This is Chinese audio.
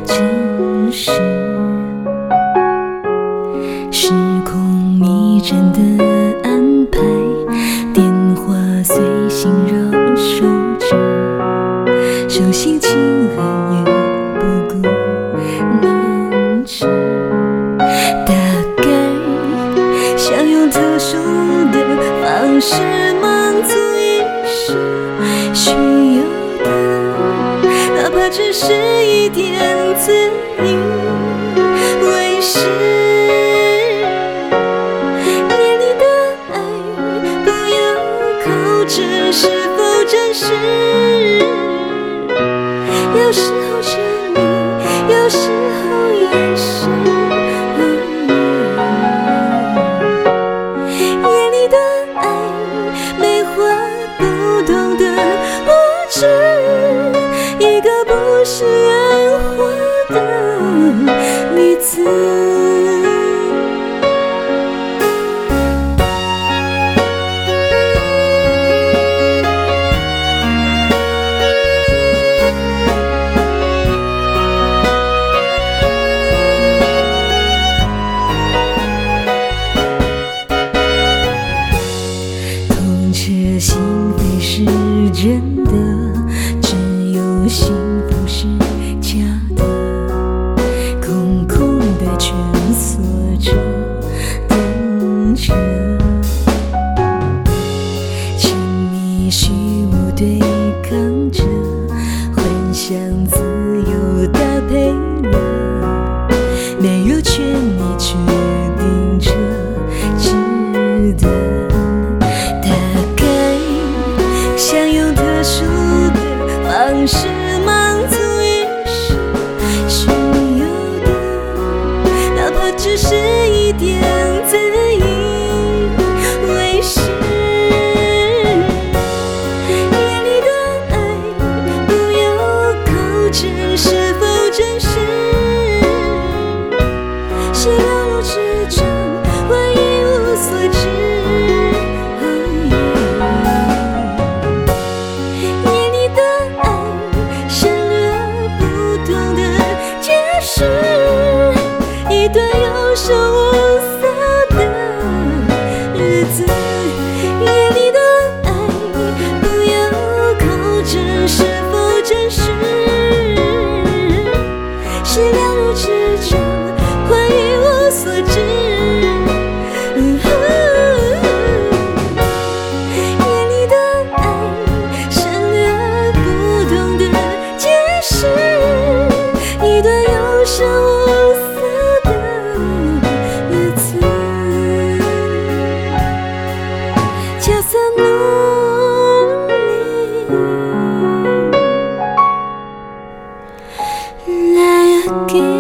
真实。时空迷阵的安排，电话随心绕手指，手心轻狠也不顾年纪。大概想用特殊的方式满足一时需要的，哪怕只是一点自以为是。夜里的爱，不要靠着是否真实，有时候沉迷，有时候掩饰。夜里的爱，没话不懂的无知，一个不是圆滑的例子。痛彻心扉是真的，只有幸福是假的。空空的蜷缩着，等着。亲密虚无对抗着，幻想自由搭配了，没有权利决定着值得。想用特殊的方式满足一时需要的，哪怕只是一点自以为是。夜里的爱，不要靠着是否真实，是了如指掌，会一无所知。一段有声无色的日子，夜里的爱，不要靠着是否真实，是了如指掌，会一无所知。夜里的爱，省略不懂得解释，一段有声无色就算努力来给